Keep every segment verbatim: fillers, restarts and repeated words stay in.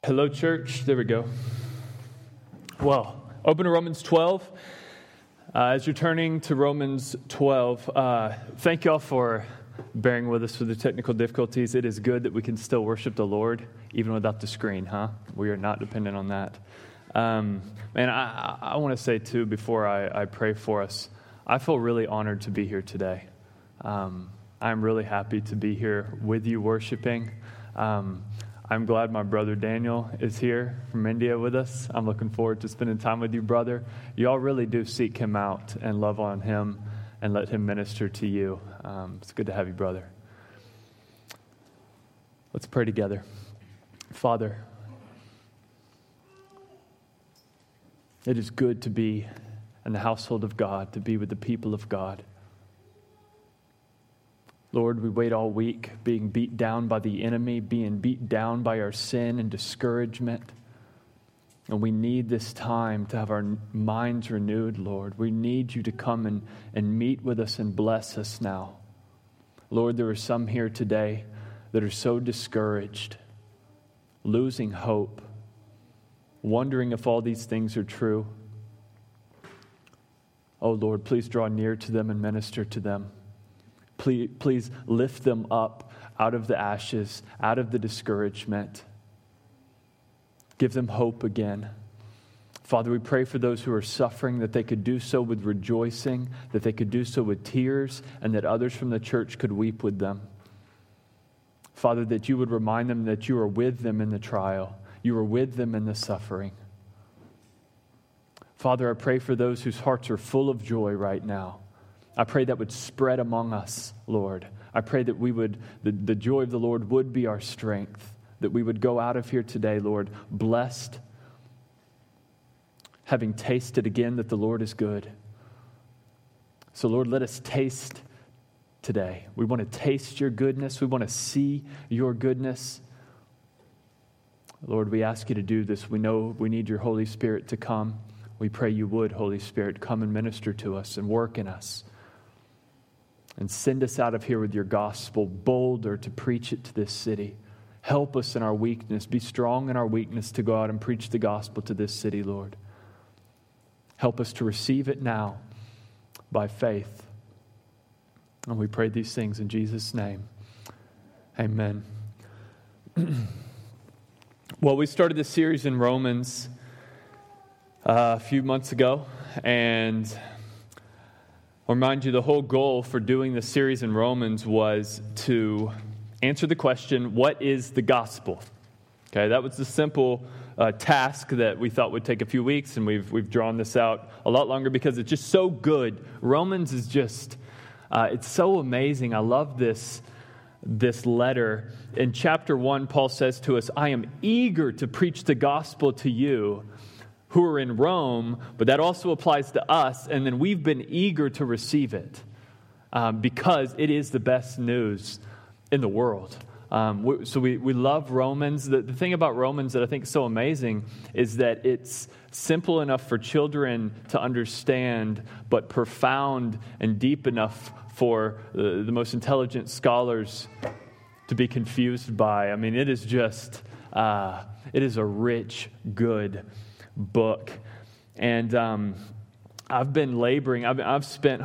Hello, church. There we go. Well, open to Romans twelve. Uh, as you're turning to Romans twelve, uh, thank y'all for bearing with us for the technical difficulties. It is good that we can still worship the Lord even without the screen, huh? We are not dependent on that. Um, and I, I want to say, too, before I, I pray for us, I feel really honored to be here today. Um, I'm really happy to be here with you worshiping. Um, I'm glad my brother Daniel is here from India with us. I'm looking forward to spending time with you, brother. Y'all really do seek him out and love on him and let him minister to you. Um, it's good to have you, brother. Let's pray together. Father, it is good to be in the household of God, to be with the people of God. Lord, we wait all week being beat down by the enemy, being beat down by our sin and discouragement. And we need this time to have our minds renewed, Lord. We need you to come and, and meet with us and bless us now. Lord, there are some here today that are so discouraged, losing hope, wondering if all these things are true. Oh, Lord, please draw near to them and minister to them. Please, please lift them up out of the ashes, out of the discouragement. Give them hope again. Father, we pray for those who are suffering, that they could do so with rejoicing, that they could do so with tears, and that others from the church could weep with them. Father, that you would remind them that you are with them in the trial. You are with them in the suffering. Father, I pray for those whose hearts are full of joy right now. I pray that would spread among us, Lord. I pray that we would, the, the joy of the Lord would be our strength, that we would go out of here today, Lord, blessed, having tasted again that the Lord is good. So, Lord, let us taste today. We want to taste your goodness. We want to see your goodness. Lord, we ask you to do this. We know we need your Holy Spirit to come. We pray you would, Holy Spirit, come and minister to us and work in us. And send us out of here with your gospel, bolder to preach it to this city. Help us in our weakness. Be strong in our weakness to go out and preach the gospel to this city, Lord. Help us to receive it now by faith. And we pray these things in Jesus' name. Amen. Well, we started this series in Romans uh, a few months ago, and I'll remind you, the whole goal for doing this series in Romans was to answer the question, what is the gospel? Okay, that was the simple uh, task that we thought would take a few weeks, and we've we've drawn this out a lot longer because it's just so good. Romans is just, uh, it's so amazing. I love this, this letter. In chapter one, Paul says to us, I am eager to preach the gospel to you who are in Rome, but that also applies to us, and then we've been eager to receive it um, because it is the best news in the world. Um, we, so we, we love Romans. The, the thing about Romans that I think is so amazing is that it's simple enough for children to understand, but profound and deep enough for the, the most intelligent scholars to be confused by. I mean, it is just, uh, it is a rich, good book. And um, I've been laboring. I've, I've spent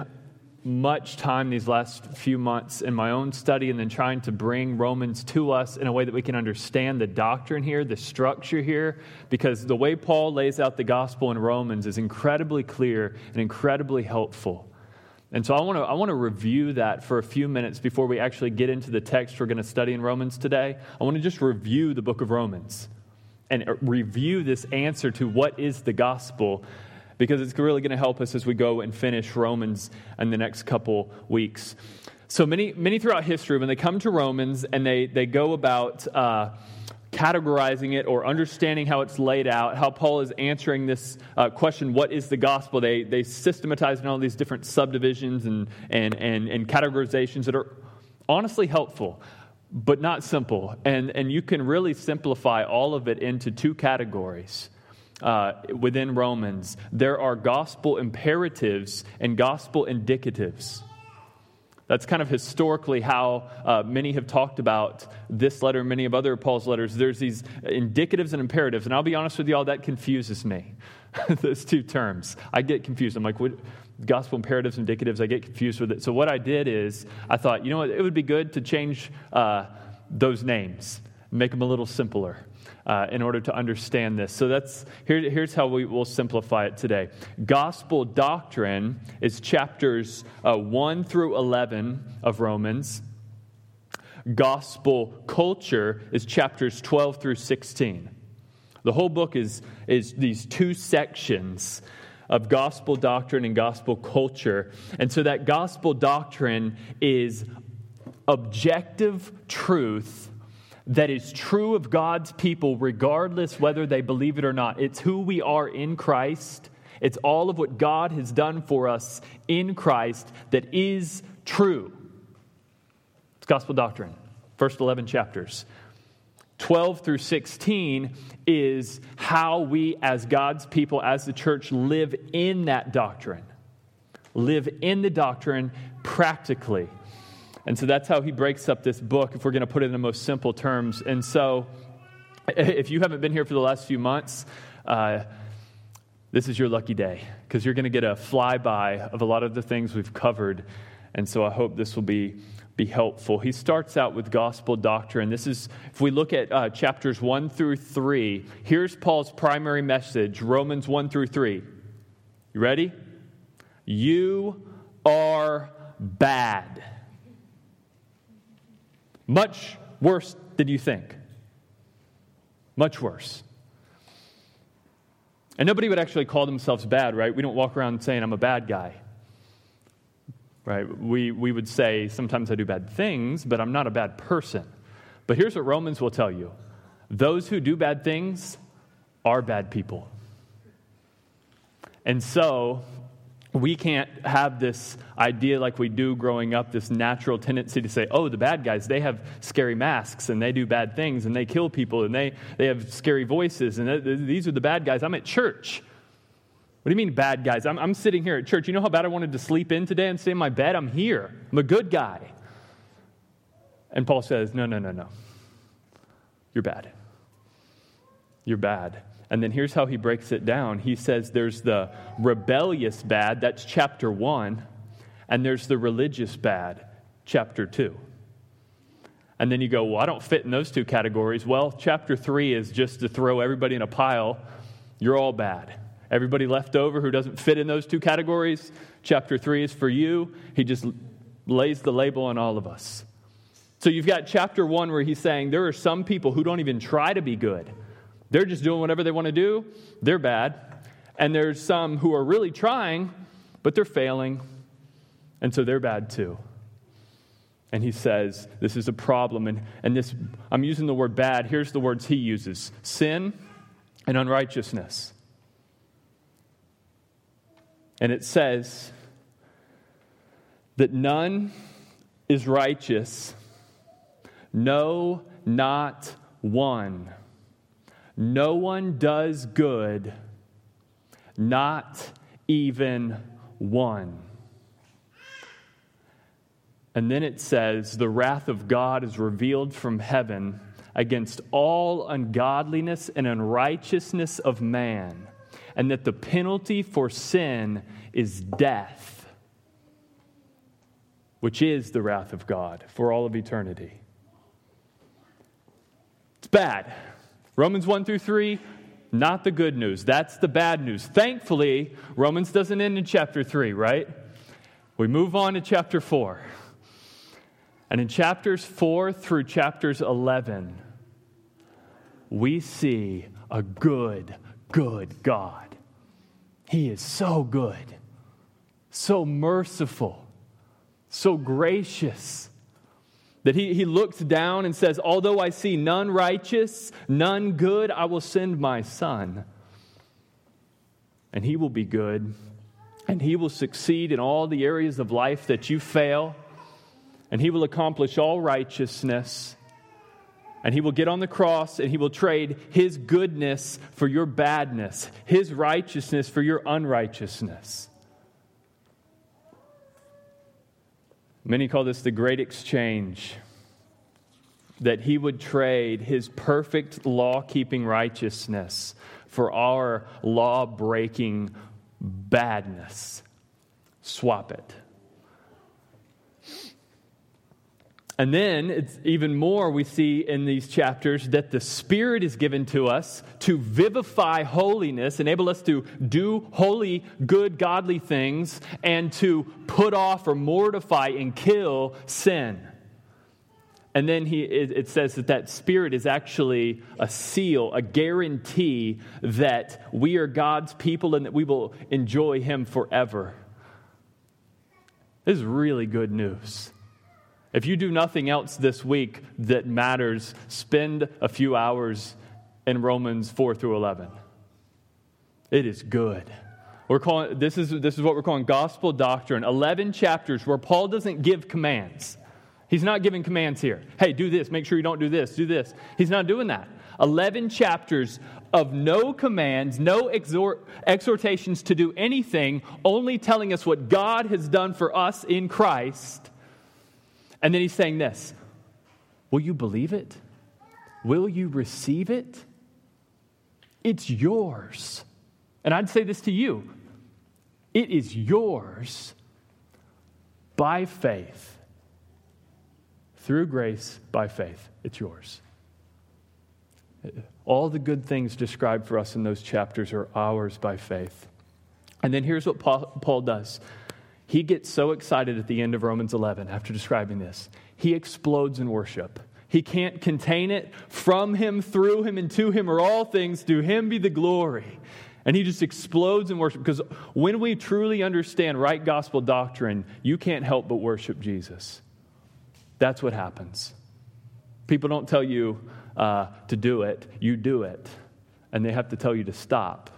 much time these last few months in my own study and then trying to bring Romans to us in a way that we can understand the doctrine here, the structure here, because the way Paul lays out the gospel in Romans is incredibly clear and incredibly helpful. And so I want to I want to review that for a few minutes before we actually get into the text we're going to study in Romans today. I want to just review the book of Romans and review this answer to what is the gospel, because it's really going to help us as we go and finish Romans in the next couple weeks. So many many throughout history, when they come to Romans and they, they go about uh, categorizing it or understanding how it's laid out, how Paul is answering this uh, question, what is the gospel, they they systematize in all these different subdivisions and, and, and, and categorizations that are honestly helpful, but not simple. And and you can really simplify all of it into two categories uh, within Romans. There are gospel imperatives and gospel indicatives. That's kind of historically how uh, many have talked about this letter and many of other Paul's letters. There's these indicatives and imperatives, and I'll be honest with y'all, that confuses me, those two terms. I get confused. I'm like, what? Gospel imperatives, indicatives, I get confused with it. So what I did is I thought, you know what, it would be good to change uh, those names, make them a little simpler. Uh, in order to understand this. So that's here, here's how we will simplify it today. Gospel doctrine is chapters uh, one through eleven of Romans. Gospel culture is chapters twelve through sixteen. The whole book is, is these two sections of gospel doctrine and gospel culture. And so that gospel doctrine is objective truth that is true of God's people regardless whether they believe it or not. It's who we are in Christ. It's all of what God has done for us in Christ that is true. It's gospel doctrine. First eleven chapters. twelve through sixteen is how we as God's people, as the church, live in that doctrine. Live in the doctrine practically. And so that's how he breaks up this book, if we're going to put it in the most simple terms. And so if you haven't been here for the last few months, uh, this is your lucky day, because you're going to get a flyby of a lot of the things we've covered. And so I hope this will be, be helpful. He starts out with gospel doctrine. This is, if we look at uh, chapters one through three, here's Paul's primary message, Romans one through three. You ready? You are bad. Much worse than you think. Much worse. And nobody would actually call themselves bad, right? We don't walk around saying, I'm a bad guy. Right? We, we would say, sometimes I do bad things, but I'm not a bad person. But here's what Romans will tell you. Those who do bad things are bad people. And so we can't have this idea like we do growing up, this natural tendency to say, oh, the bad guys, they have scary masks and they do bad things and they kill people and they, they have scary voices and th- these are the bad guys. I'm at church. What do you mean bad guys? I'm, I'm sitting here at church. You know how bad I wanted to sleep in today and stay in my bed? I'm here. I'm a good guy. And Paul says, no, no, no, no. You're bad. You're bad. And then here's how he breaks it down. He says there's the rebellious bad, that's chapter one, and there's the religious bad, chapter two. And then you go, well, I don't fit in those two categories. Well, chapter three is just to throw everybody in a pile. You're all bad. Everybody left over who doesn't fit in those two categories, chapter three is for you. He just lays the label on all of us. So you've got chapter one where he's saying there are some people who don't even try to be good. They're just doing whatever they want to do. They're bad. And there's some who are really trying, but they're failing. And so they're bad too. And he says, this is a problem. And, and this, I'm using the word bad. Here's the words he uses. Sin and unrighteousness. And it says that none is righteous. No, not one. No one does good, not even one. And then it says, the wrath of God is revealed from heaven against all ungodliness and unrighteousness of man, and that the penalty for sin is death, which is the wrath of God for all of eternity. It's bad. Romans one through three, not the good news. That's the bad news. Thankfully, Romans doesn't end in chapter three, right? We move on to chapter four. And in chapters four through chapters eleven, we see a good, good God. He is so good, so merciful, so gracious, that he, he looks down and says, although I see none righteous, none good, I will send my son. And he will be good. And he will succeed in all the areas of life that you fail. And he will accomplish all righteousness. And he will get on the cross and he will trade his goodness for your badness, his righteousness for your unrighteousness. Many call this the great exchange, that he would trade his perfect law-keeping righteousness for our law-breaking badness. Swap it. And then, it's even more we see in these chapters that the Spirit is given to us to vivify holiness, enable us to do holy, good, godly things, and to put off or mortify and kill sin. And then he, it, it says that that Spirit is actually a seal, a guarantee that we are God's people and that we will enjoy Him forever. This is really good news. If you do nothing else this week that matters, spend a few hours in Romans four through eleven. It is good. We're calling this is this is what we're calling gospel doctrine. eleven chapters where Paul doesn't give commands. He's not giving commands here. Hey, do this. Make sure you don't do this. Do this. He's not doing that. eleven chapters of no commands, no exhort, exhortations to do anything, only telling us what God has done for us in Christ. And then he's saying this, will you believe it? Will you receive it? It's yours. And I'd say this to you. It is yours by faith. Through grace, by faith. It's yours. All the good things described for us in those chapters are ours by faith. And then here's what Paul, Paul does. He gets so excited at the end of Romans eleven after describing this. He explodes in worship. He can't contain it. From him, through him, and to him are all things. To him be the glory. And he just explodes in worship. Because when we truly understand right gospel doctrine, you can't help but worship Jesus. That's what happens. People don't tell you uh, to do it. You do it. And they have to tell you to stop.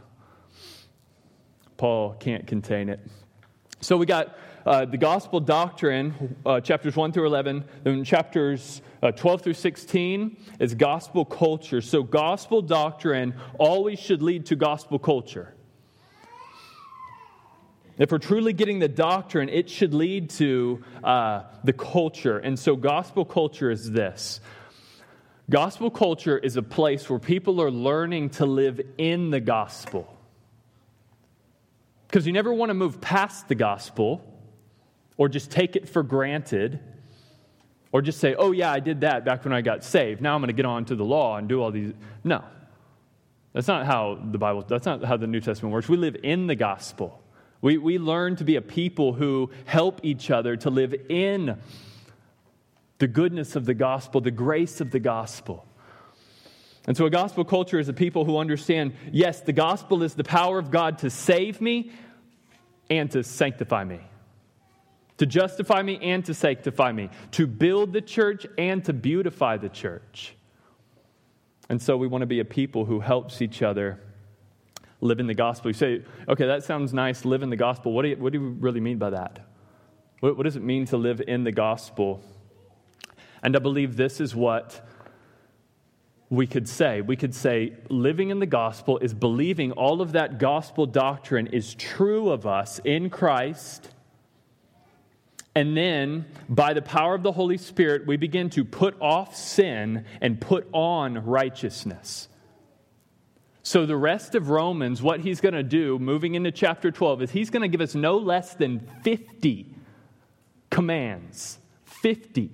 Paul can't contain it. So we got uh, the gospel doctrine, uh, chapters one through eleven. Then chapters uh, twelve through sixteen is gospel culture. So gospel doctrine always should lead to gospel culture. If we're truly getting the doctrine, it should lead to uh, the culture. And so gospel culture is this. Gospel culture is a place where people are learning to live in the gospel. Because you never want to move past the gospel or just take it for granted or just say, oh yeah, I did that back when I got saved. Now I'm going to get on to the law and do all these. No. That's not how the Bible, that's not how the New Testament works. We live in the gospel. We, we learn to be a people who help each other to live in the goodness of the gospel, the grace of the gospel. And so a gospel culture is a people who understand, yes, the gospel is the power of God to save me and to sanctify me. To justify me and to sanctify me. To build the church and to beautify the church. And so we want to be a people who helps each other live in the gospel. You say, okay, that sounds nice, live in the gospel. What do you, what do you really mean by that? What, what does it mean to live in the gospel? And I believe this is what we could say. We could say living in the gospel is believing all of that gospel doctrine is true of us in Christ. And then, by the power of the Holy Spirit, we begin to put off sin and put on righteousness. So the rest of Romans, what he's going to do, moving into chapter twelve, is he's going to give us no less than fifty commands. fifty.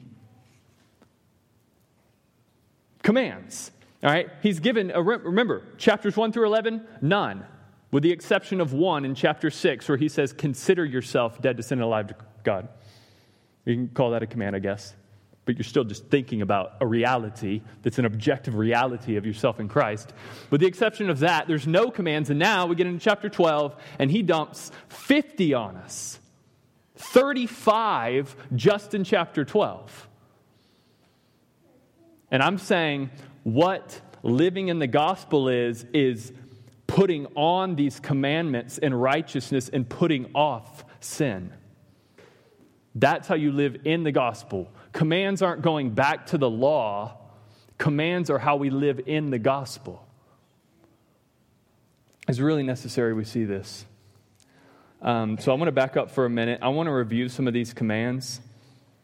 Commands, all right? He's given, a, remember, chapters one through eleven, none, with the exception of one in chapter six, where he says, consider yourself dead to sin and alive to God. You can call that a command, I guess, but you're still just thinking about a reality that's an objective reality of yourself in Christ. With the exception of that, there's no commands, and now we get into chapter twelve, and he dumps fifty on us. thirty-five just in chapter twelve. And I'm saying what living in the gospel is, is putting on these commandments and righteousness and putting off sin. That's how you live in the gospel. Commands aren't going back to the law. Commands are how we live in the gospel. It's really necessary we see this. Um, so I want to back up for a minute. I want to review some of these commands.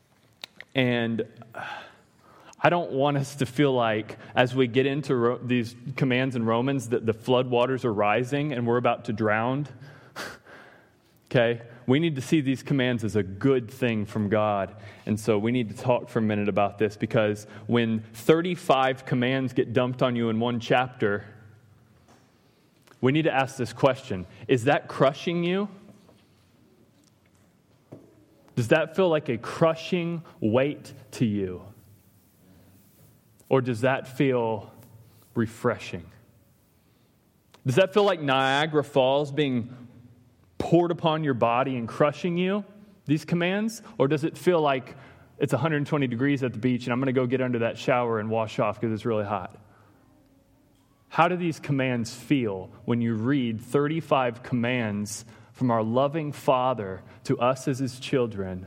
And I don't want us to feel like, as we get into ro- these commands in Romans, that the flood waters are rising and we're about to drown. Okay? We need to see these commands as a good thing from God. And so we need to talk for a minute about this, because when thirty-five commands get dumped on you in one chapter, we need to ask this question: is that crushing you? Does that feel like a crushing weight to you? Or does that feel refreshing? Does that feel like Niagara Falls being poured upon your body and crushing you, these commands? Or does it feel like it's one hundred twenty degrees at the beach and I'm going to go get under that shower and wash off because it's really hot? How do these commands feel when you read thirty-five commands from our loving Father to us as His children?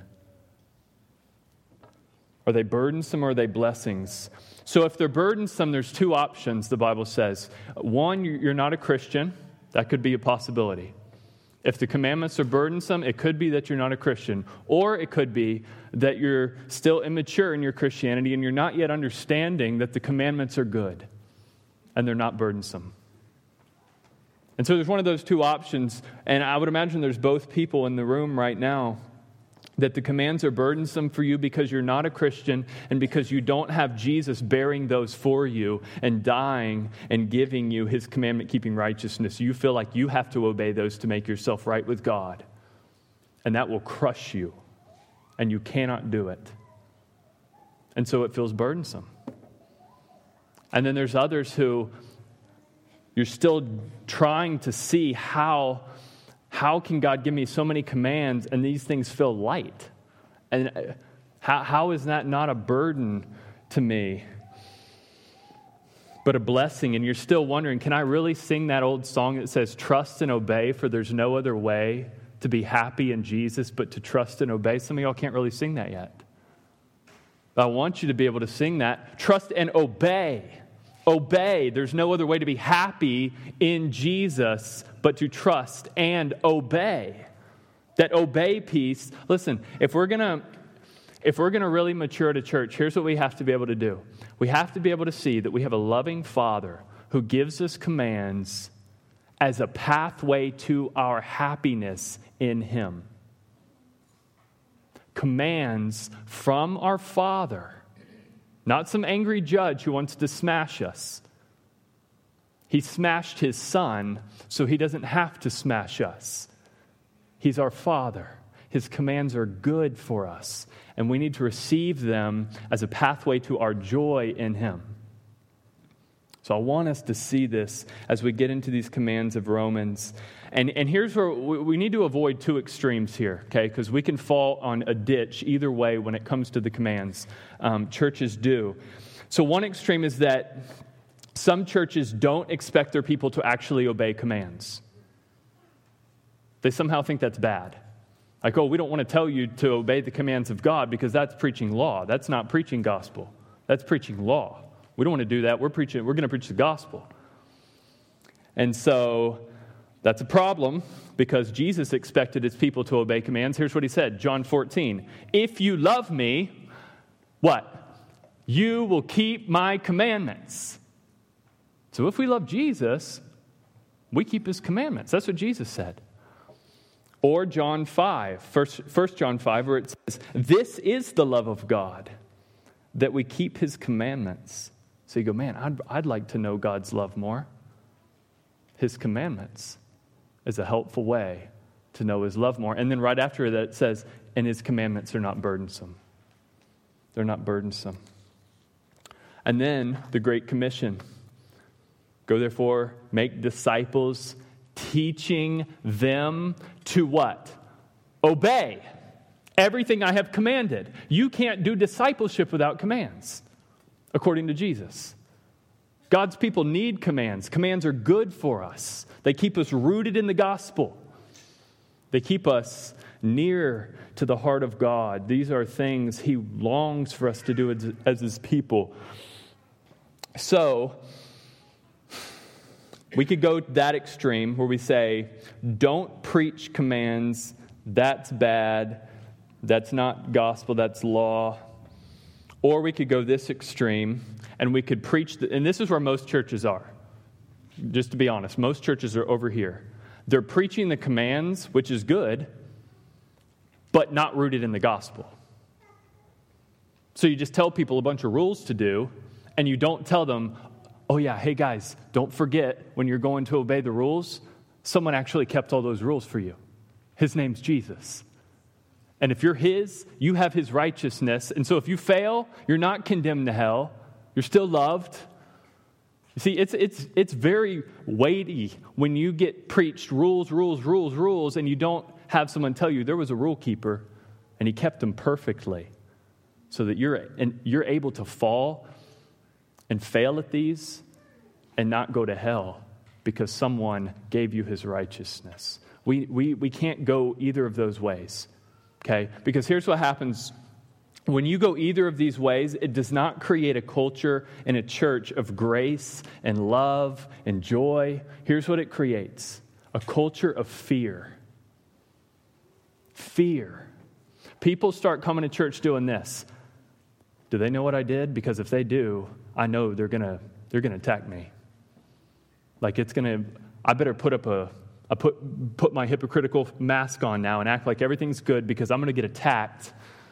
Are they burdensome or are they blessings? So if they're burdensome, there's two options, the Bible says. One, you're not a Christian. That could be a possibility. If the commandments are burdensome, it could be that you're not a Christian. Or it could be that you're still immature in your Christianity and you're not yet understanding that the commandments are good and they're not burdensome. And so there's one of those two options, and I would imagine there's both people in the room right now, that the commands are burdensome for you because you're not a Christian and because you don't have Jesus bearing those for you and dying and giving you His commandment-keeping righteousness. You feel like you have to obey those to make yourself right with God, and that will crush you, and you cannot do it. And so it feels burdensome. And then there's others who you're still trying to see how, how can God give me so many commands and these things feel light? And how, how is that not a burden to me, but a blessing? And you're still wondering, can I really sing that old song that says, trust and obey, for there's no other way to be happy in Jesus but to trust and obey? Some of y'all can't really sing that yet. But I want you to be able to sing that. Trust and obey. Obey. There's no other way to be happy in Jesus but to trust and obey. That obey piece. Listen, if we're gonna if we're gonna really mature at a church, here's what we have to be able to do. We have to be able to see that we have a loving Father who gives us commands as a pathway to our happiness in Him. Commands from our Father. Not some angry judge who wants to smash us. He smashed His Son so He doesn't have to smash us. He's our Father. His commands are good for us, and we need to receive them as a pathway to our joy in Him. So I want us to see this as we get into these commands of Romans. And, and here's where we, we need to avoid two extremes here, okay? Because we can fall on a ditch either way when it comes to the commands. Um, churches do. So one extreme is that some churches don't expect their people to actually obey commands. They somehow think that's bad. Like, oh, we don't want to tell you to obey the commands of God because that's preaching law. That's not preaching gospel. That's preaching law. We don't want to do that. We're preaching. We're going to preach the gospel. And so that's a problem because Jesus expected His people to obey commands. Here's what He said, John fourteen. If you love me, what? You will keep my commandments. So if we love Jesus, we keep His commandments. That's what Jesus said. Or John five, First John five, where it says, this is the love of God, that we keep His commandments. So you go, man, I'd, I'd like to know God's love more. His commandments is a helpful way to know His love more. And then right after that it says, and His commandments are not burdensome. They're not burdensome. And then the Great Commission. Go therefore, make disciples, teaching them to what? Obey everything I have commanded. You can't do discipleship without commands, according to Jesus. God's people need commands. Commands are good for us. They keep us rooted in the gospel. They keep us near to the heart of God. These are things He longs for us to do as, as His people. So, we could go that extreme where we say, don't preach commands. That's bad. That's not gospel. That's law. Or we could go this extreme, and we could preach, the, and this is where most churches are. Just to be honest, most churches are over here. They're preaching the commands, which is good, but not rooted in the gospel. So you just tell people a bunch of rules to do, and you don't tell them, oh yeah, hey guys, don't forget when you're going to obey the rules, someone actually kept all those rules for you. His name's Jesus. And if you're his, you have his righteousness. And so if you fail, you're not condemned to hell. You're still loved. You see, it's it's it's very weighty when you get preached rules, rules, rules, rules, and you don't have someone tell you there was a rule keeper, and he kept them perfectly, so that you're and you're able to fall and fail at these and not go to hell because someone gave you his righteousness. We we we can't go either of those ways. Okay? Because here's what happens. When you go either of these ways, it does not create a culture in a church of grace and love and joy. Here's what it creates. A culture of fear. Fear. People start coming to church doing this. Do they know what I did? Because if they do, I know they're gonna they're gonna attack me. Like it's gonna. I better put up a. I put put my hypocritical mask on now and act like everything's good because I'm gonna get attacked.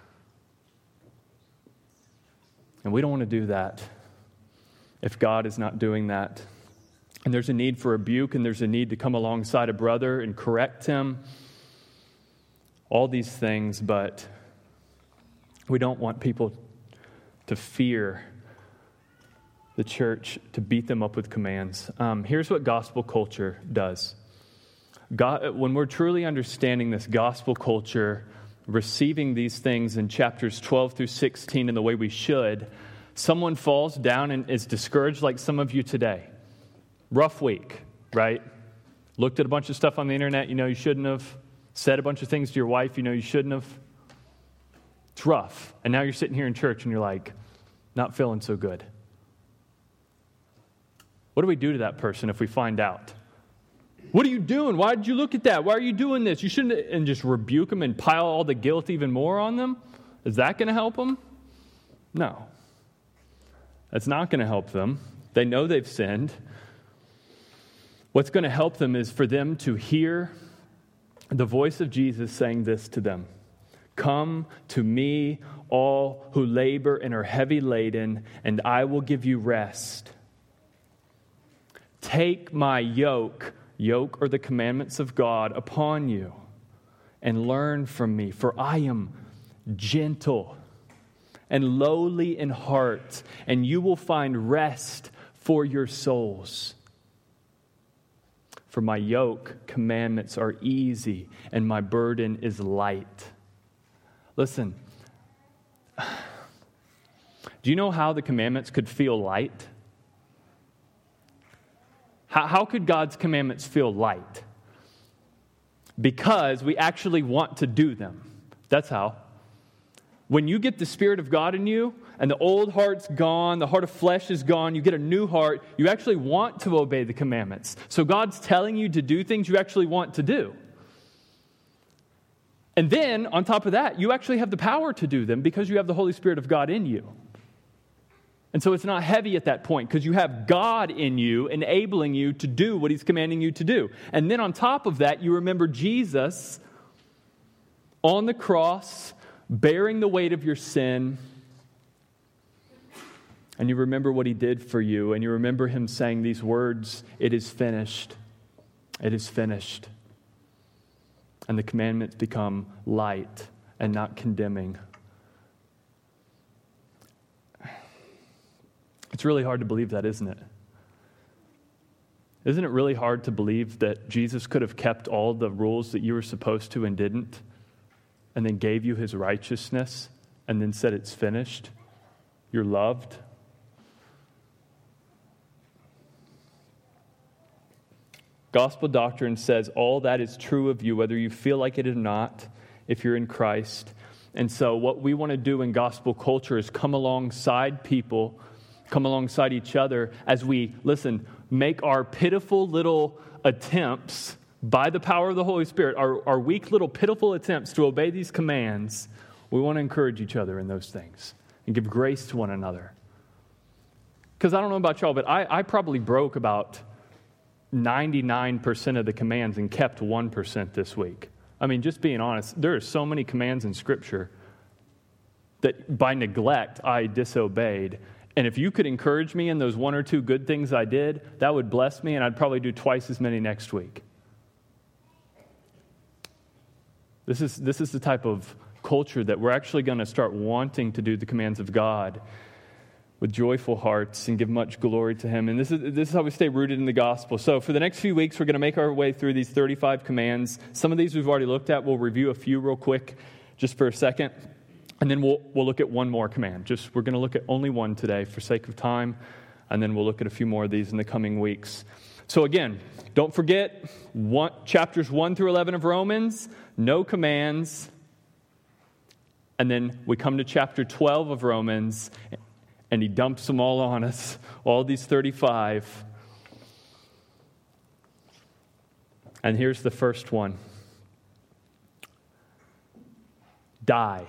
And we don't want to do that if God is not doing that. And there's a need for rebuke, and there's a need to come alongside a brother and correct him. All these things, but we don't want people to fear the church, to beat them up with commands. Um, here's what gospel culture does. God, when we're truly understanding this gospel culture, receiving these things in chapters twelve through sixteen in the way we should, someone falls down and is discouraged like some of you today. Rough week, right? Looked at a bunch of stuff on the internet you know you shouldn't have. Said a bunch of things to your wife you know you shouldn't have. It's rough. And now you're sitting here in church and you're like, not feeling so good. What do we do to that person if we find out? What are you doing? Why did you look at that? Why are you doing this? You shouldn't, and just rebuke them and pile all the guilt even more on them? Is that going to help them? No. That's not going to help them. They know they've sinned. What's going to help them is for them to hear the voice of Jesus saying this to them. Come to me, all who labor and are heavy laden, and I will give you rest. Take my yoke, yoke are the commandments of God, upon you, and learn from me, for I am gentle and lowly in heart, and you will find rest for your souls. For my yoke commandments are easy, and my burden is light. Listen, do you know how the commandments could feel light? How, how could God's commandments feel light? Because we actually want to do them. That's how. When you get the Spirit of God in you, and the old heart's gone, the heart of flesh is gone, you get a new heart, you actually want to obey the commandments. So God's telling you to do things you actually want to do. And then, on top of that, you actually have the power to do them because you have the Holy Spirit of God in you. And so it's not heavy at that point because you have God in you enabling you to do what He's commanding you to do. And then on top of that, you remember Jesus on the cross, bearing the weight of your sin. And you remember what He did for you. And you remember Him saying these words, "It is finished. It is finished." And the commandments become light and not condemning. It's really hard to believe that, isn't it? Isn't it really hard to believe that Jesus could have kept all the rules that you were supposed to and didn't, and then gave you His righteousness, and then said it's finished? You're loved. Gospel doctrine says all that is true of you, whether you feel like it or not, if you're in Christ. And so what we want to do in gospel culture is come alongside people, come alongside each other as we, listen, make our pitiful little attempts by the power of the Holy Spirit, our, our weak little pitiful attempts to obey these commands. We want to encourage each other in those things. and give grace to one another. Because I don't know about y'all, but I, I probably broke about ninety-nine percent of the commands and kept one percent this week. I mean, just being honest, there are so many commands in Scripture that by neglect I disobeyed. And if you could encourage me in those one or two good things I did, that would bless me, and I'd probably do twice as many next week. This is, this is the type of culture that we're actually going to start wanting to do the commands of God with joyful hearts and give much glory to Him. And this is this is how we stay rooted in the gospel. So for the next few weeks, we're going to make our way through these thirty-five commands. Some of these we've already looked at. We'll review a few real quick just for a second. And then we'll we'll look at one more command. Just we're going to look at only one today for sake of time. And then we'll look at a few more of these in the coming weeks. So again, don't forget one, chapters one through eleven of Romans, no commands. And then we come to chapter twelve of Romans, and he dumps them all on us, all these thirty-five. And here's the first one. Die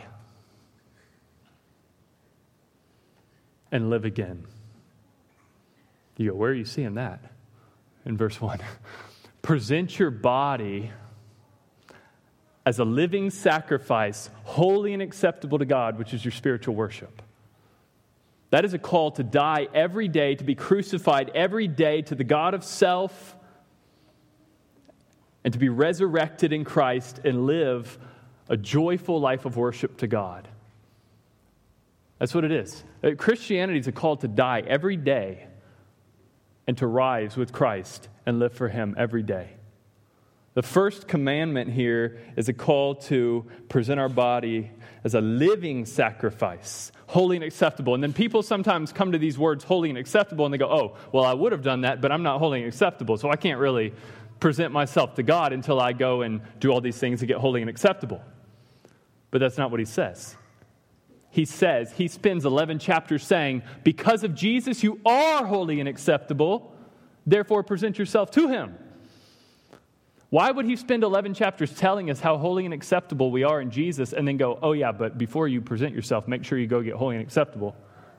and live again. You go, where are you seeing that? In verse one. Present your body as a living sacrifice, holy and acceptable to God, which is your spiritual worship. That is a call to die every day, to be crucified every day to the God of self, and to be resurrected in Christ and live a joyful life of worship to God. That's what it is. Christianity is a call to die every day and to rise with Christ and live for Him every day. The first commandment here is a call to present our body as a living sacrifice, holy and acceptable. And then people sometimes come to these words, holy and acceptable, and they go, oh, well, I would have done that, but I'm not holy and acceptable, so I can't really present myself to God until I go and do all these things to get holy and acceptable. But that's not what he says. He says, he spends eleven chapters saying, because of Jesus, you are holy and acceptable, therefore present yourself to Him. Why would he spend eleven chapters telling us how holy and acceptable we are in Jesus and then go, oh yeah, but before you present yourself, make sure you go get holy and acceptable?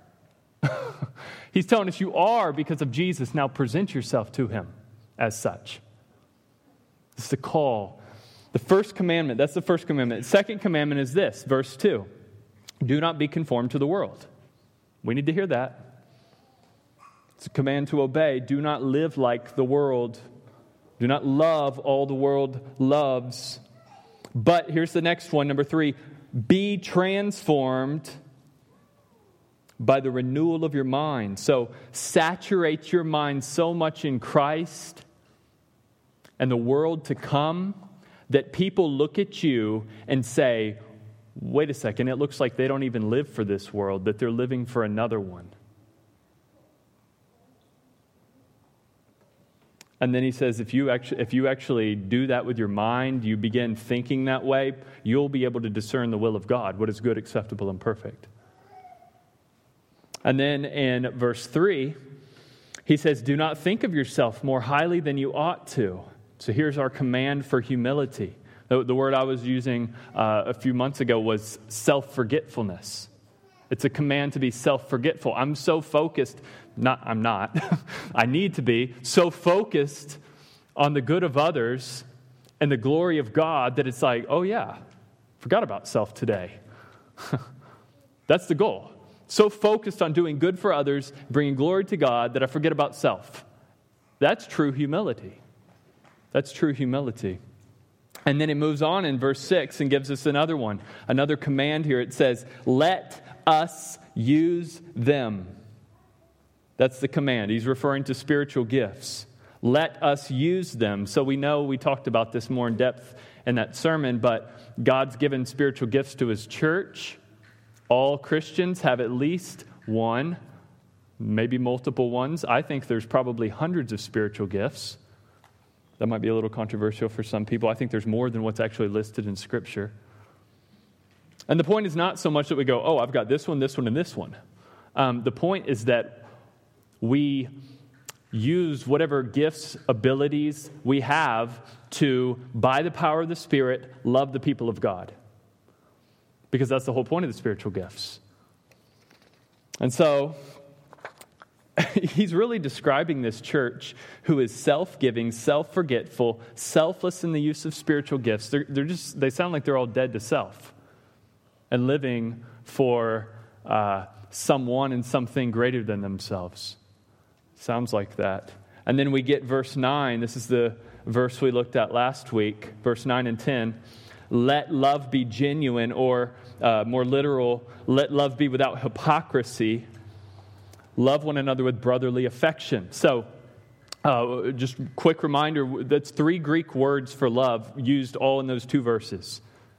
He's telling us you are because of Jesus. Now present yourself to Him as such. It's the call. The first commandment, that's the first commandment. The second commandment is this, verse two. Do not be conformed to the world. We need to hear that. It's a command to obey. Do not live like the world. Do not love all the world loves. But here's the next one, number three. Be transformed by the renewal of your mind. So saturate your mind so much in Christ and the world to come that people look at you and say, wait a second, it looks like they don't even live for this world, that they're living for another one. And then he says, if you actually, if you actually do that with your mind, you begin thinking that way, you'll be able to discern the will of God, what is good, acceptable, and perfect. And then in verse three, he says, do not think of yourself more highly than you ought to. So here's our command for humility. The, the word I was using uh, a few months ago was self-forgetfulness. It's a command to be self-forgetful. I'm so focused, not I'm not, I need to be so focused on the good of others and the glory of God that it's like, oh yeah, forgot about self today. That's the goal. So focused on doing good for others, bringing glory to God, that I forget about self. That's true humility. That's true humility. And then it moves on in verse six and gives us another one, another command here. It says, let us use them. That's the command. He's referring to spiritual gifts. Let us use them. So we know, we talked about this more in depth in that sermon, but God's given spiritual gifts to His church. All Christians have at least one, maybe multiple ones. I think there's probably hundreds of spiritual gifts. That might be a little controversial for some people. I think there's more than what's actually listed in Scripture. And the point is not so much that we go, oh, I've got this one, this one, and this one. Um, the point is that we use whatever gifts, abilities we have to, by the power of the Spirit, love the people of God. Because that's the whole point of the spiritual gifts. And so he's really describing this church who is self-giving, self-forgetful, selfless in the use of spiritual gifts. They're, they're just, they sound like they're all dead to self and living for uh, someone and something greater than themselves. Sounds like that. And then we get verse nine. This is the verse we looked at last week, verse nine and ten. Let love be genuine, or uh, more literal, let love be without hypocrisy. Love one another with brotherly affection. So, uh, just quick reminder, that's three Greek words for love used all in those two verses.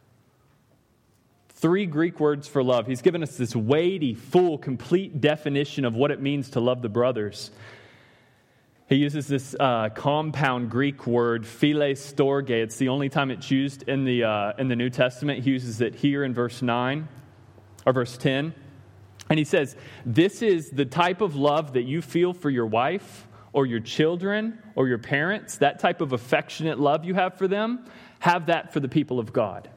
Three Greek words for love. He's given us this weighty, full, complete definition of what it means to love the brothers. He uses this uh, compound Greek word, phile storge. It's the only time it's used in the uh, in the New Testament. He uses it here in verse nine, or verse ten. And he says, this is the type of love that you feel for your wife or your children or your parents, that type of affectionate love you have for them, have that for the people of God.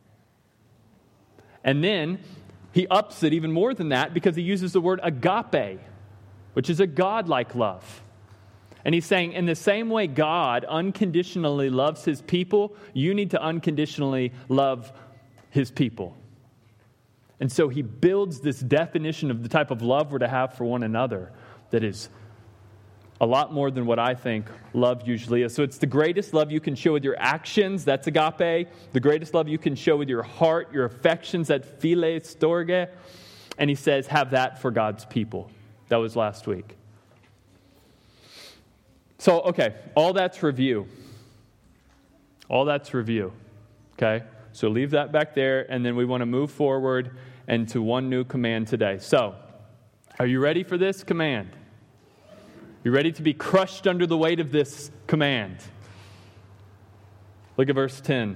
And then he ups it even more than that because he uses the word agape, which is a God-like love. And he's saying, in the same way God unconditionally loves his people, you need to unconditionally love his people. And so he builds this definition of the type of love we're to have for one another that is a lot more than what I think love usually is. So it's the greatest love you can show with your actions, that's agape. The greatest love you can show with your heart, your affections, that's phile storge. And he says, have that for God's people. That was last week. So, okay, all that's review. All that's review, okay? So leave that back there, and then we want to move forward into one new command today. So, are you ready for this command? You ready to be crushed under the weight of this command? Look at verse ten.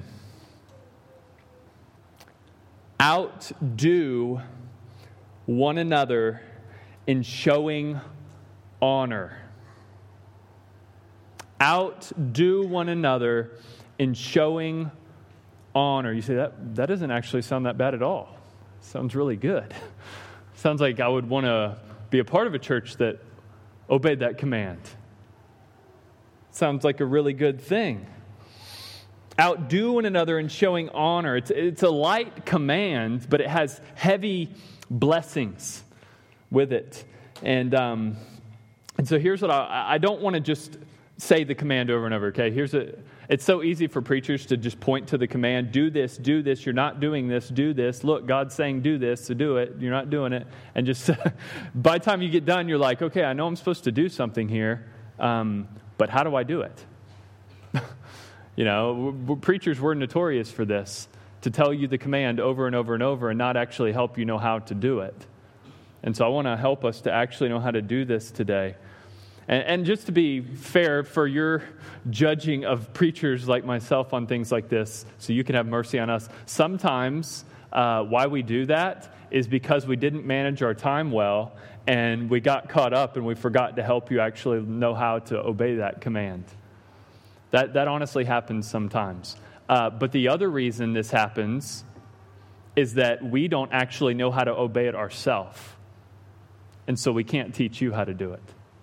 Outdo one another in showing honor. Outdo one another in showing honor. You say, that, that doesn't actually sound that bad at all. Sounds really good. Sounds like I would want to be a part of a church that obeyed that command. Sounds like a really good thing. Outdo one another in showing honor. It's, it's a light command, but it has heavy blessings with it. And, um, and so here's what I, I don't want to just say the command over and over, okay? Here's a, it's so easy for preachers to just point to the command, do this, do this, you're not doing this, do this. Look, God's saying do this, so do it. You're not doing it. And just, by the time you get done, you're like, okay, I know I'm supposed to do something here, um, but how do I do it? You know, we're, preachers, we're notorious for this, to tell you the command over and over and over and not actually help you know how to do it. And so I want to help us to actually know how to do this today. And, and just to be fair, for your judging of preachers like myself on things like this, so you can have mercy on us, sometimes uh, why we do that is because we didn't manage our time well, and we got caught up and we forgot to help you actually know how to obey that command. That, that honestly happens sometimes. Uh, but the other reason this happens is that we don't actually know how to obey it ourselves. And so we can't teach you how to do it.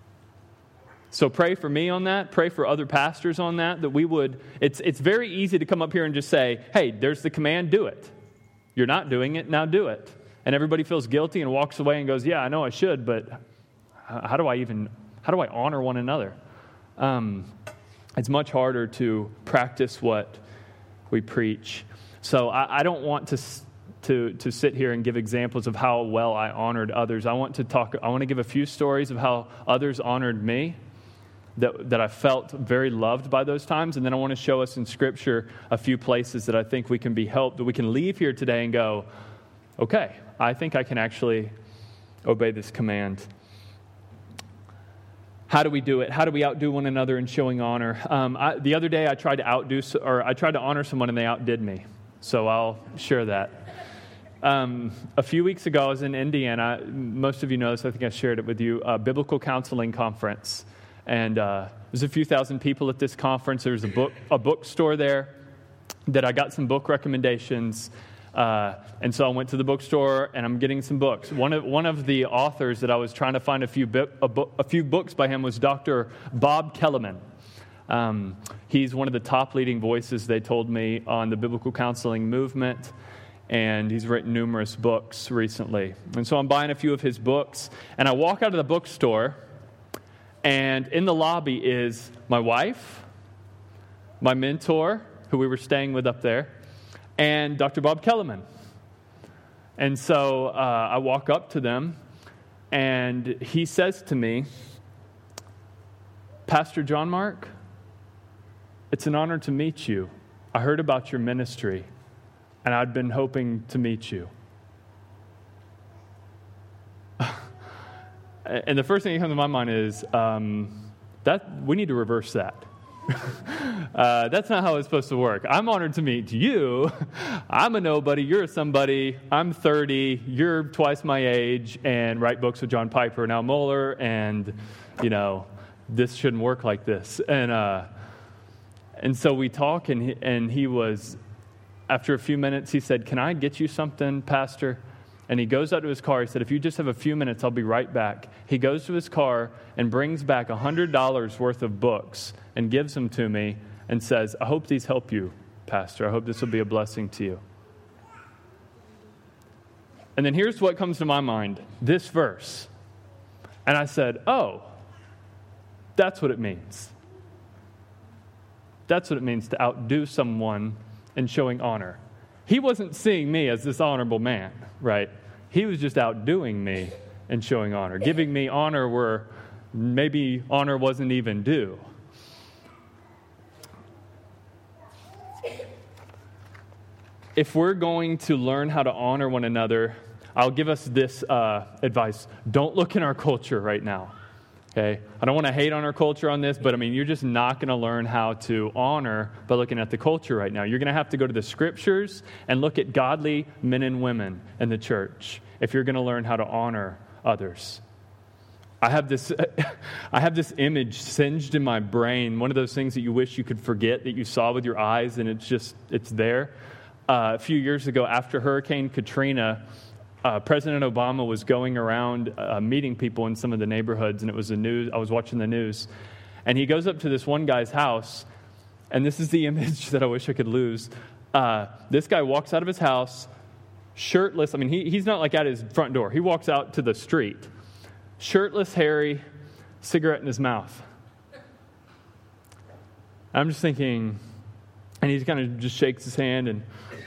So pray for me on that. Pray for other pastors on that, that we would, it's it's very easy to come up here and just say, hey, there's the command, do it. You're not doing it, now do it. And everybody feels guilty and walks away and goes, yeah, I know I should, but how do I even, how do I honor one another? Um, it's much harder to practice what we preach. So I, I don't want to to to sit here and give examples of how well I honored others. I want to talk, I want to give a few stories of how others honored me. That, that I felt very loved by those times. And then I want to show us in Scripture a few places that I think we can be helped, that we can leave here today and go, okay, I think I can actually obey this command. How do we do it? How do we outdo one another in showing honor? Um, I, the other day I tried to outdo, or I tried to honor someone and they outdid me. So I'll share that. Um, a few weeks ago I was in Indiana. Most of you know this, I think I shared it with you, a biblical counseling conference. And uh, there's a few thousand people at this conference. There's a book, a bookstore there that I got some book recommendations. Uh, and so I went to the bookstore, and I'm getting some books. One of one of the authors that I was trying to find a few bi- a, bo- a few books by him was Doctor Bob Kelleman. Um, he's one of the top leading voices, they told me, on the biblical counseling movement, and he's written numerous books recently. And so I'm buying a few of his books, and I walk out of the bookstore, and in the lobby is my wife, my mentor, who we were staying with up there, and Doctor Bob Kelleman. And so uh, I walk up to them, and he says to me, Pastor John Mark, it's an honor to meet you. I heard about your ministry, and I'd been hoping to meet you. And the first thing that comes to my mind is, um, that we need to reverse that. uh, that's not how it's supposed to work. I'm honored to meet you. I'm a nobody. You're a somebody. I'm thirty. You're twice my age and write books with John Piper and Al Mohler. And, you know, this shouldn't work like this. And uh, and so we talk, and he, and he was, after a few minutes, he said, can I get you something, Pastor? And he goes out to his car. He said, if you just have a few minutes, I'll be right back. He goes to his car and brings back one hundred dollars worth of books and gives them to me and says, I hope these help you, Pastor. I hope this will be a blessing to you. And then here's what comes to my mind, this verse. And I said, oh, that's what it means. That's what it means to outdo someone in showing honor. He wasn't seeing me as this honorable man, right? He was just outdoing me in showing honor, giving me honor where maybe honor wasn't even due. If we're going to learn how to honor one another, I'll give us this uh, advice. Don't look in our culture right now. Okay, I don't want to hate on our culture on this, but I mean, you're just not going to learn how to honor by looking at the culture right now. You're going to have to go to the scriptures and look at godly men and women in the church if you're going to learn how to honor others. I have this, I have this image singed in my brain, one of those things that you wish you could forget that you saw with your eyes, and it's just, it's there. Uh, a few years ago, after Hurricane Katrina, Uh, President Obama was going around uh, meeting people in some of the neighborhoods, and it was the news. I was watching the news, and he goes up to this one guy's house, and this is the image that I wish I could lose. Uh, this guy walks out of his house, shirtless. I mean, he, he's not like at his front door. He walks out to the street, shirtless, hairy, cigarette in his mouth. I'm just thinking, and he kind of just shakes his hand, and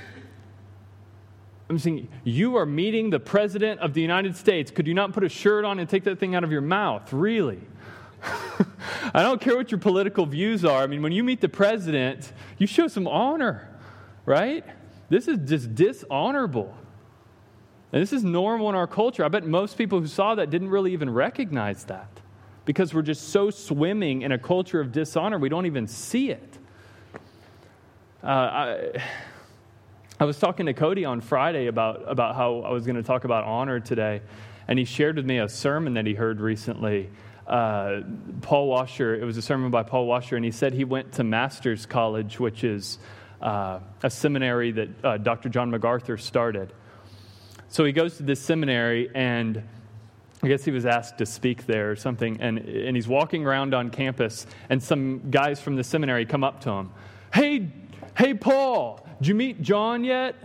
I'm saying, you are meeting the President of the United States. Could you not put a shirt on and take that thing out of your mouth? Really? I don't care what your political views are. I mean, when you meet the President, you show some honor, right? This is just dishonorable. And this is normal in our culture. I bet most people who saw that didn't really even recognize that because we're just so swimming in a culture of dishonor, we don't even see it. Uh, I... I was talking to Cody on Friday about, about how I was going to talk about honor today, and he shared with me a sermon that he heard recently. Uh, Paul Washer, it was a sermon by Paul Washer, and he said he went to Master's College, which is uh, a seminary that uh, Doctor John MacArthur started. So he goes to this seminary, and I guess he was asked to speak there or something, and, and he's walking around on campus, and some guys from the seminary come up to him. Hey, hey, Paul! Did you meet John yet?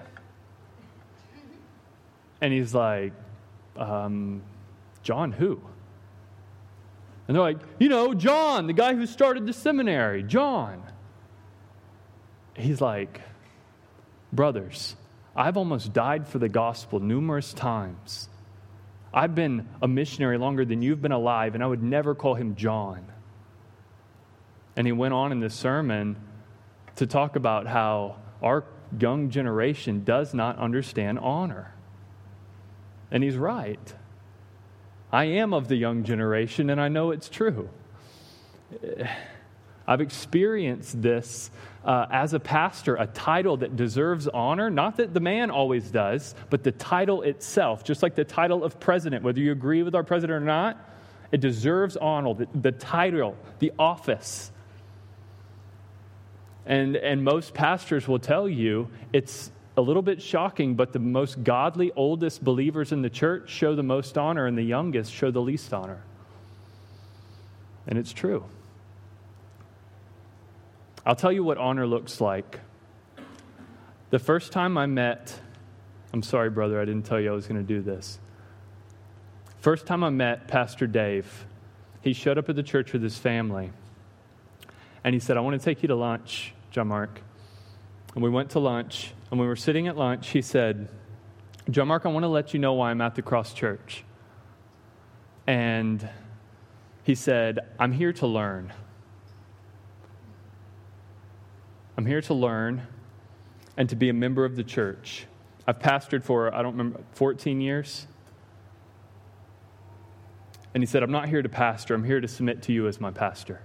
And he's like, um, John who? And they're like, you know, John, the guy who started the seminary, John. He's like, brothers, I've almost died for the gospel numerous times. I've been a missionary longer than you've been alive, and I would never call him John. And he went on in this sermon to talk about how our young generation does not understand honor. And he's right. I am of the young generation, and I know it's true. I've experienced this uh, as a pastor, a title that deserves honor. Not that the man always does, but the title itself, just like the title of president, whether you agree with our president or not, it deserves honor. The, the title, the office. And and most pastors will tell you it's a little bit shocking, but the most godly, oldest believers in the church show the most honor, and the youngest show the least honor. And it's true. I'll tell you what honor looks like. The first time I met, I'm sorry, brother, I didn't tell you I was going to do this. First time I met Pastor Dave, he showed up at the church with his family. And he said, I want to take you to lunch, John Mark. And we went to lunch. And when we were sitting at lunch, he said, John Mark, I want to let you know why I'm at the Cross Church. And he said, I'm here to learn. I'm here to learn and to be a member of the church. I've pastored for, I don't remember, fourteen years. And he said, I'm not here to pastor. I'm here to submit to you as my pastor.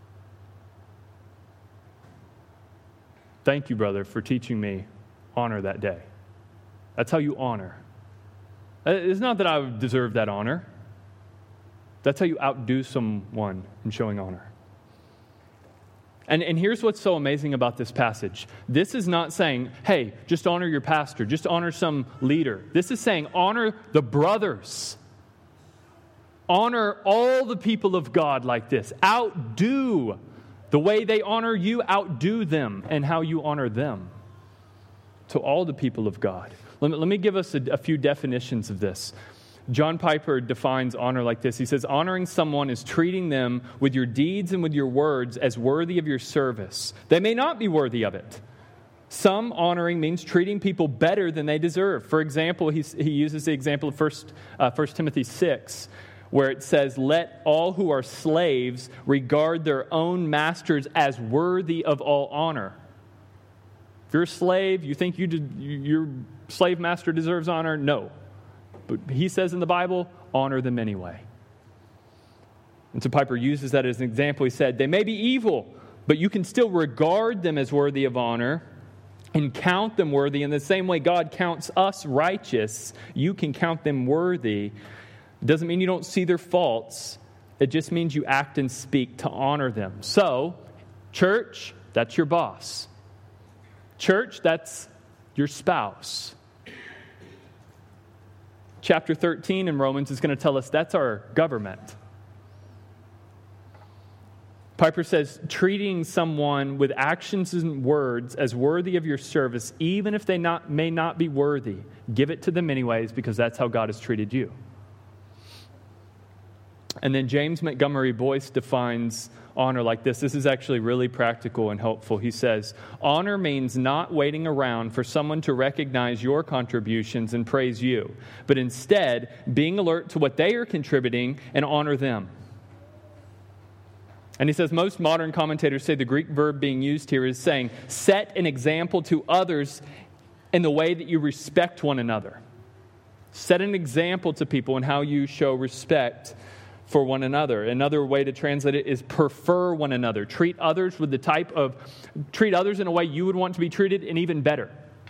Thank you, brother, for teaching me honor that day. That's how you honor. It's not that I deserve that honor. That's how you outdo someone in showing honor. And, and here's what's so amazing about this passage. This is not saying, hey, just honor your pastor, just honor some leader. This is saying honor the brothers. Honor all the people of God like this. Outdo the way they honor you, outdo them and how you honor them. To all the people of God. Let me, let me give us a, a few definitions of this. John Piper defines honor like this. He says, honoring someone is treating them with your deeds and with your words as worthy of your service. They may not be worthy of it. Some honoring means treating people better than they deserve. For example, he, he uses the example of First uh, First Timothy six, where it says, let all who are slaves regard their own masters as worthy of all honor. If you're a slave, you think you did, your slave master deserves honor? No. But he says in the Bible, honor them anyway. And so Piper uses that as an example. He said, they may be evil, but you can still regard them as worthy of honor and count them worthy. In the same way God counts us righteous, you can count them worthy. It doesn't mean you don't see their faults. It just means you act and speak to honor them. So, church, that's your boss. Church, that's your spouse. Chapter thirteen in Romans is going to tell us that's our government. Piper says, treating someone with actions and words as worthy of your service, even if they not, may not be worthy, give it to them anyways, because that's how God has treated you. And then James Montgomery Boyce defines honor like this. This is actually really practical and helpful. He says, honor means not waiting around for someone to recognize your contributions and praise you, but instead being alert to what they are contributing and honor them. And he says most modern commentators say the Greek verb being used here is saying, set an example to others in the way that you respect one another. Set an example to people in how you show respect for one another. Another way to translate it is prefer one another. Treat others with the type of, treat others in a way you would want to be treated, and even better.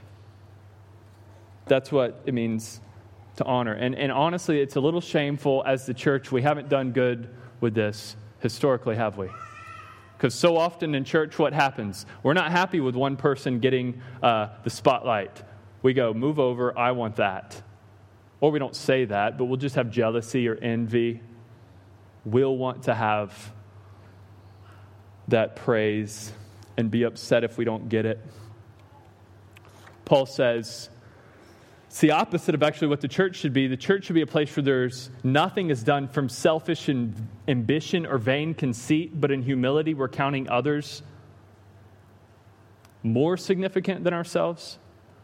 That's what it means to honor. And, and honestly, it's a little shameful as the church. We haven't done good with this historically, have we? Because so often in church, what happens? We're not happy with one person getting uh, the spotlight. We go, move over, I want that. Or we don't say that, but we'll just have jealousy or envy. We'll want to have that praise and be upset if we don't get it. Paul says, it's the opposite of actually what the church should be. The church should be a place where there's nothing is done from selfish ambition or vain conceit, but in humility we're counting others more significant than ourselves.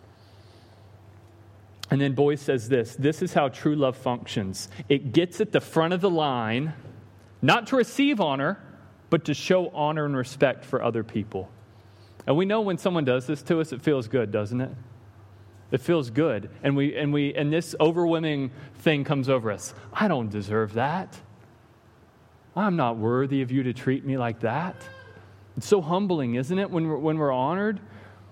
And then Boyce says this, this is how true love functions. It gets at the front of the line, not to receive honor, but to show honor and respect for other people. And we know when someone does this to us, it feels good, doesn't it? It feels good. And we and we and this overwhelming thing comes over us. I don't deserve that. I'm not worthy of you to treat me like that. It's so humbling, isn't it, when we're, when we're honored?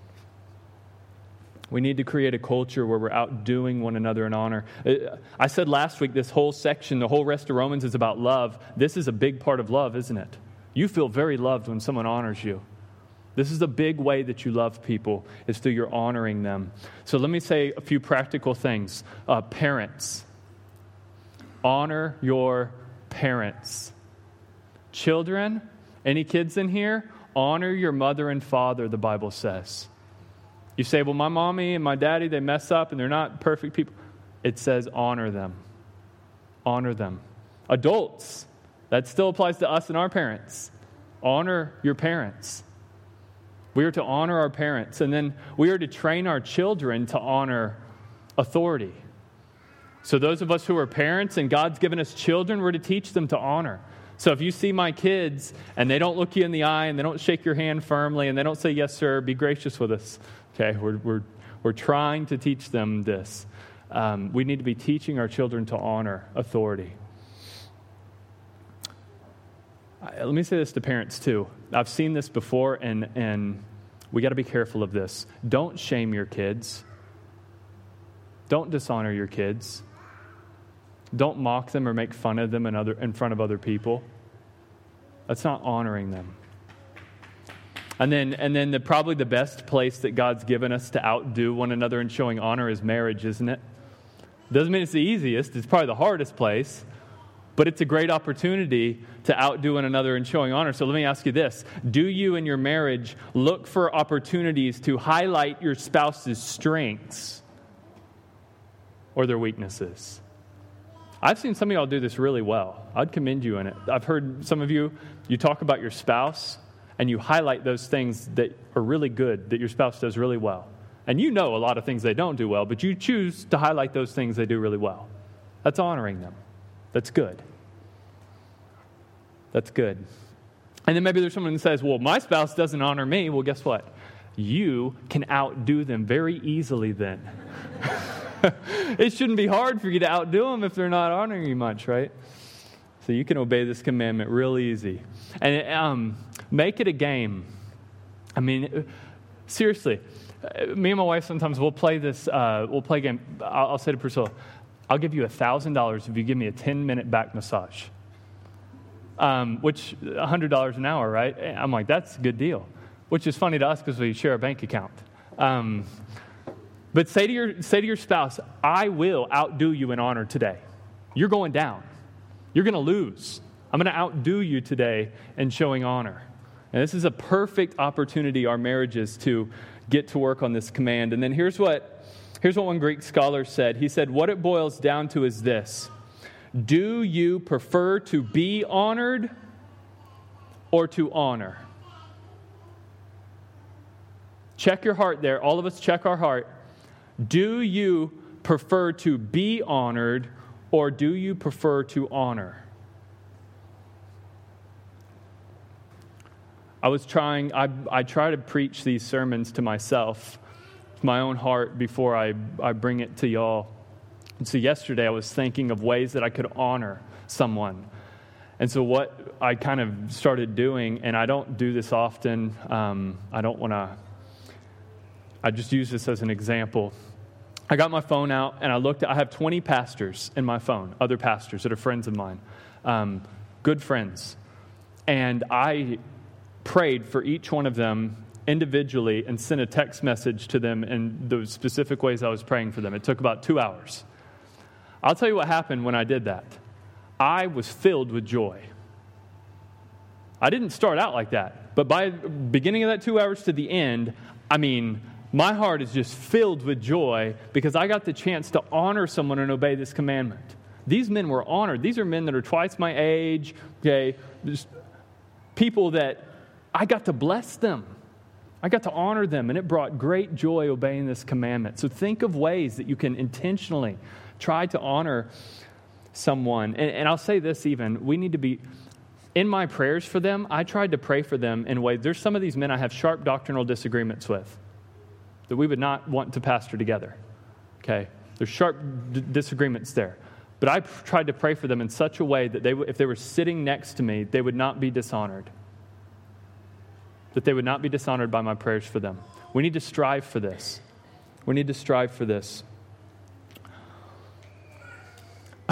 We need to create a culture where we're outdoing one another in honor. I said last week, this whole section, the whole rest of Romans is about love. This is a big part of love, isn't it? You feel very loved when someone honors you. This is a big way that you love people, is through your honoring them. So let me say a few practical things. Uh, parents, honor your parents. Children, any kids in here? Honor your mother and father, the Bible says. You say, well, my mommy and my daddy, they mess up and they're not perfect people. It says honor them. Honor them. Adults, that still applies to us and our parents. Honor your parents. We are to honor our parents, and then we are to train our children to honor authority. So those of us who are parents and God's given us children, we're to teach them to honor. So if you see my kids and they don't look you in the eye and they don't shake your hand firmly and they don't say, yes, sir, be gracious with us. Okay, we're we're we're trying to teach them this. Um, we need to be teaching our children to honor authority. I, let me say this to parents too. I've seen this before, and and we got to be careful of this. Don't shame your kids. Don't dishonor your kids. Don't mock them or make fun of them in, other, in front of other people. That's not honoring them. And then, and then the, probably the best place that God's given us to outdo one another in showing honor is marriage, isn't it? Doesn't mean it's the easiest. It's probably the hardest place. But it's a great opportunity to outdo one another in showing honor. So let me ask you this. Do you in your marriage look for opportunities to highlight your spouse's strengths or their weaknesses? I've seen some of y'all do this really well. I'd commend you in it. I've heard some of you, you talk about your spouse and you highlight those things that are really good, that your spouse does really well. And you know a lot of things they don't do well, but you choose to highlight those things they do really well. That's honoring them. That's good. That's good. And then maybe there's someone who says, well, my spouse doesn't honor me. Well, guess what? You can outdo them very easily then. It shouldn't be hard for you to outdo them if they're not honoring you much, right? So you can obey this commandment real easy. And um, make it a game. I mean, seriously, me and my wife sometimes we'll play this, uh, we'll play a game. I'll, I'll say to Priscilla, I'll give you one thousand dollars if you give me a ten-minute back massage. Um, which, one hundred dollars an hour, right? I'm like, that's a good deal. Which is funny to us because we share a bank account. Um But say to your say to your spouse, I will outdo you in honor today. You're going down. You're going to lose. I'm going to outdo you today in showing honor. And this is a perfect opportunity, our marriages, to get to work on this command. And then here's what, here's what one Greek scholar said. He said, what it boils down to is this. Do you prefer to be honored or to honor? Check your heart there. All of us check our heart. Do you prefer to be honored or do you prefer to honor? I was trying, I, I try to preach these sermons to myself, to my own heart before I, I bring it to y'all. And so yesterday I was thinking of ways that I could honor someone. And so what I kind of started doing, and I don't do this often, um, I don't want to, I just use this as an example. I got my phone out and I looked at, I have twenty pastors in my phone, other pastors that are friends of mine, um, good friends. And I prayed for each one of them individually and sent a text message to them in those specific ways I was praying for them. It took about two hours. I'll tell you what happened when I did that. I was filled with joy. I didn't start out like that, but by the beginning of that two hours to the end, I mean, my heart is just filled with joy because I got the chance to honor someone and obey this commandment. These men were honored. These are men that are twice my age, okay, just people that I got to bless them. I got to honor them, and it brought great joy obeying this commandment. So think of ways that you can intentionally try to honor someone. And, and I'll say this even, we need to be, in my prayers for them, I tried to pray for them in ways, there's some of these men I have sharp doctrinal disagreements with that we would not want to pastor together, okay? There's sharp d- disagreements there. But I p- tried to pray for them in such a way that they, w- if they were sitting next to me, they would not be dishonored. That they would not be dishonored by my prayers for them. We need to strive for this. We need to strive for this.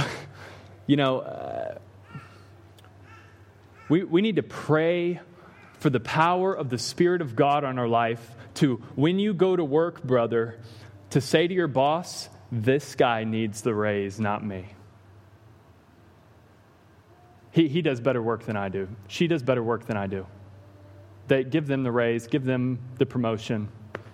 You know, uh, we we need to pray for the power of the Spirit of God on our life to, when you go to work, brother, to say to your boss, this guy needs the raise, not me. He, he does better work than I do. She does better work than I do. They give them the raise, give them the promotion.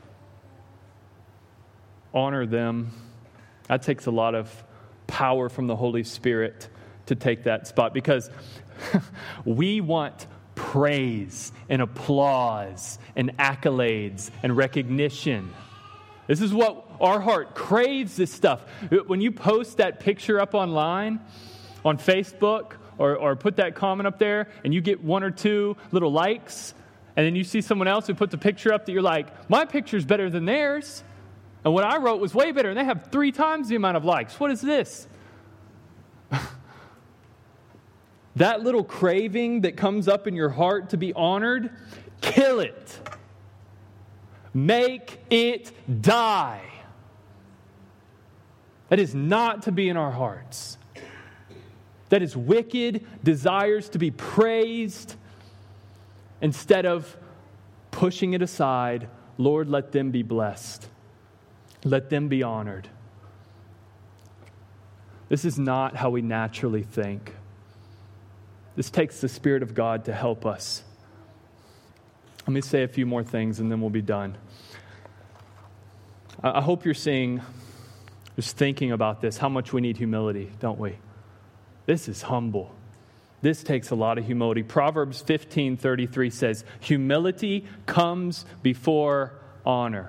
Honor them. That takes a lot of power from the Holy Spirit to take that spot, because we want praise and applause and accolades and recognition. This is what our heart craves, this stuff. When you post that picture up online, on Facebook, or, or put that comment up there, and you get one or two little likes, and then you see someone else who puts a picture up that you're like, my picture's better than theirs, and what I wrote was way better, and they have three times the amount of likes. What is this? That little craving that comes up in your heart to be honored, kill it. Make it die. That is not to be in our hearts. That is wicked desires to be praised instead of pushing it aside. Lord, let them be blessed. Let them be honored. This is not how we naturally think. This takes the Spirit of God to help us. Let me say a few more things and then we'll be done. I hope you're seeing, just thinking about this, how much we need humility, don't we? This is humble. This takes a lot of humility. Proverbs fifteen thirty-three says, humility comes before honor.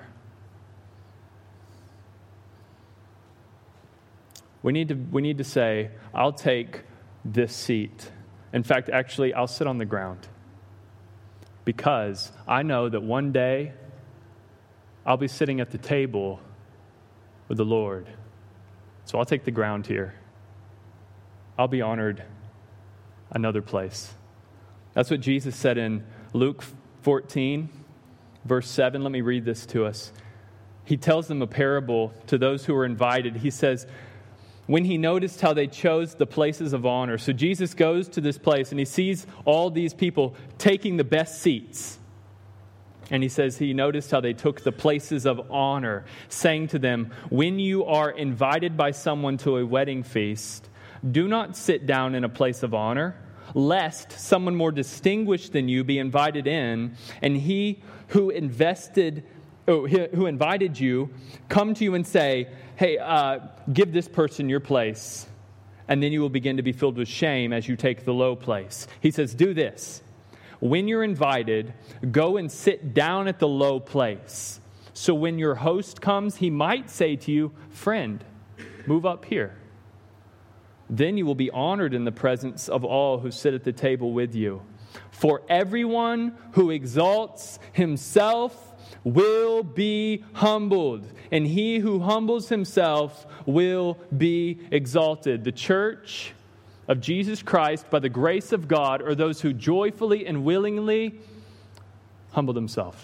We need to, we need to say, I'll take this seat. In fact, actually, I'll sit on the ground, because I know that one day I'll be sitting at the table with the Lord. So I'll take the ground here. I'll be honored another place. That's what Jesus said in Luke fourteen, verse seven. Let me read this to us. He tells them a parable to those who are invited. He says, when he noticed how they chose the places of honor. So Jesus goes to this place and he sees all these people taking the best seats. And he says he noticed how they took the places of honor, saying to them, when you are invited by someone to a wedding feast, do not sit down in a place of honor, lest someone more distinguished than you be invited in, and he who invested Oh, who invited you, come to you and say, hey, uh, give this person your place. And then you will begin to be filled with shame as you take the low place. He says, do this. When you're invited, go and sit down at the low place. So when your host comes, he might say to you, friend, move up here. Then you will be honored in the presence of all who sit at the table with you. For everyone who exalts himself will be humbled, and he who humbles himself will be exalted. The church of Jesus Christ, by the grace of God, are those who joyfully and willingly humble themselves.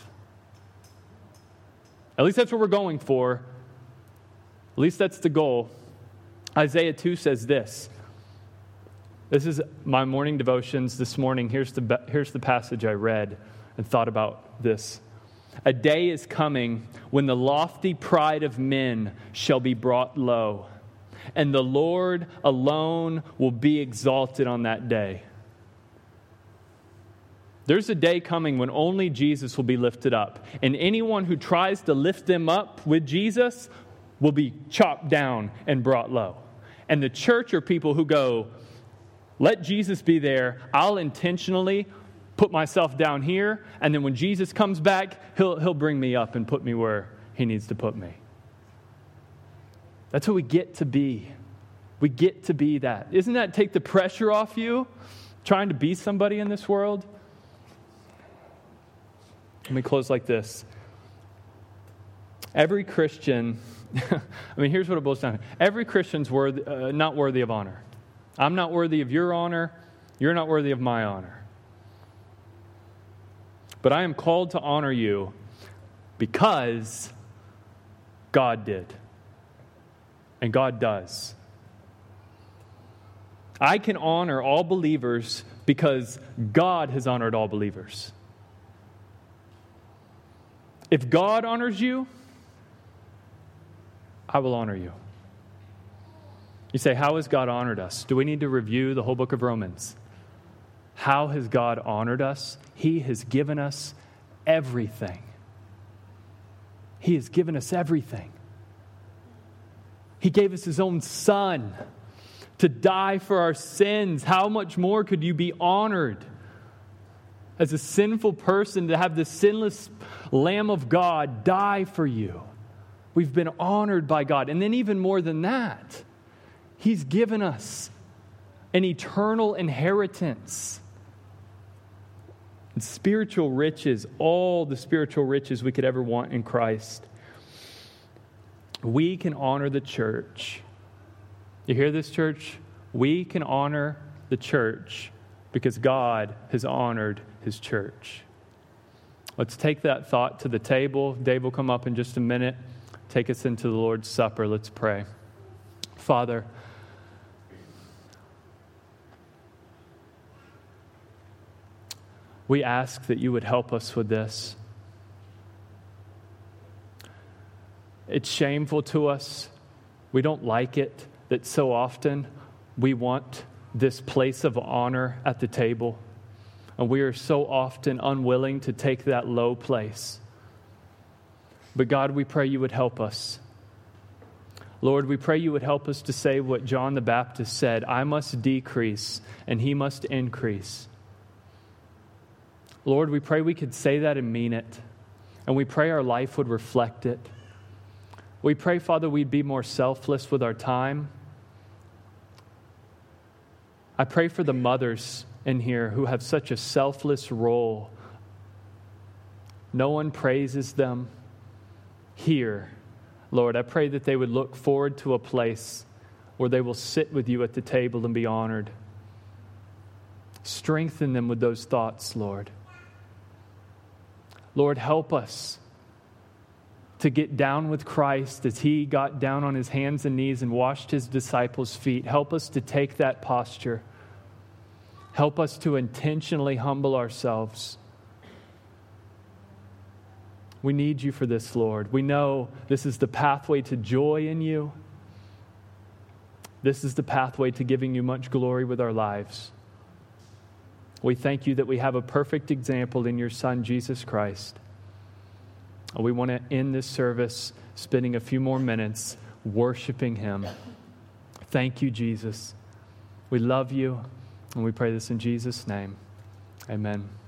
At least that's what we're going for. At least that's the goal. Isaiah two says this. This is my morning devotions this morning. Here's the, here's the passage I read and thought about this. A day is coming when the lofty pride of men shall be brought low, and the Lord alone will be exalted on that day. There's a day coming when only Jesus will be lifted up, and anyone who tries to lift them up with Jesus will be chopped down and brought low. And the church are people who go, let Jesus be there. I'll intentionally put myself down here, and then when Jesus comes back, he'll, he'll bring me up and put me where he needs to put me. That's what we get to be. We get to be that. Isn't that take the pressure off you, trying to be somebody in this world? Let me close like this. Every Christian, I mean, here's what it boils down to. Every Christian's worthy, uh, not worthy of honor. I'm not worthy of your honor. You're not worthy of my honor. But I am called to honor you because God did. And God does. I can honor all believers because God has honored all believers. If God honors you, I will honor you. You say, how has God honored us? Do we need to review the whole book of Romans? How has God honored us? He has given us everything. He has given us everything. He gave us His own Son to die for our sins. How much more could you be honored as a sinful person to have the sinless Lamb of God die for you? We've been honored by God. And then even more than that, He's given us an eternal inheritance. And spiritual riches, all the spiritual riches we could ever want in Christ. We can honor the church. You hear this, church? We can honor the church because God has honored His church. Let's take that thought to the table. Dave will come up in just a minute. Take us into the Lord's Supper. Let's pray. Father, we ask that you would help us with this. It's shameful to us. We don't like it that so often we want this place of honor at the table. And we are so often unwilling to take that low place. But God, we pray you would help us. Lord, we pray you would help us to say what John the Baptist said, I must decrease and He must increase. Lord, we pray we could say that and mean it. And we pray our life would reflect it. We pray, Father, we'd be more selfless with our time. I pray for the mothers in here who have such a selfless role. No one praises them here. Lord, I pray that they would look forward to a place where they will sit with you at the table and be honored. Strengthen them with those thoughts, Lord. Lord, help us to get down with Christ as He got down on His hands and knees and washed His disciples' feet. Help us to take that posture. Help us to intentionally humble ourselves. We need you for this, Lord. We know this is the pathway to joy in you. This is the pathway to giving you much glory with our lives. We thank you that we have a perfect example in your Son, Jesus Christ. We want to end this service spending a few more minutes worshiping Him. Thank you, Jesus. We love you, and we pray this in Jesus' name. Amen.